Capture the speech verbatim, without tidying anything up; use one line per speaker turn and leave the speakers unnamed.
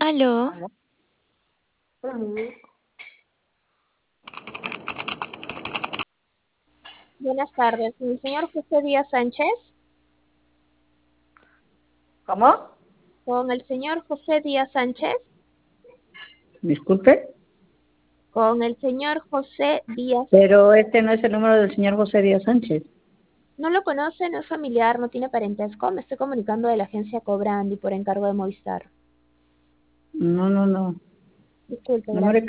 Aló,
Aló. Ujú.
Buenas tardes, ¿con el señor José Díaz Sánchez?
¿Cómo?
¿Con el señor José Díaz Sánchez?
Disculpe,
Con el señor José Díaz.
pero este no es el número del señor José Díaz Sánchez.
¿No lo conoce? ¿No es familiar? ¿No tiene parentesco? Me estoy comunicando de la agencia Cobrandi por encargo de Movistar.
No, no, no.
Disculpe,
No me
gracias.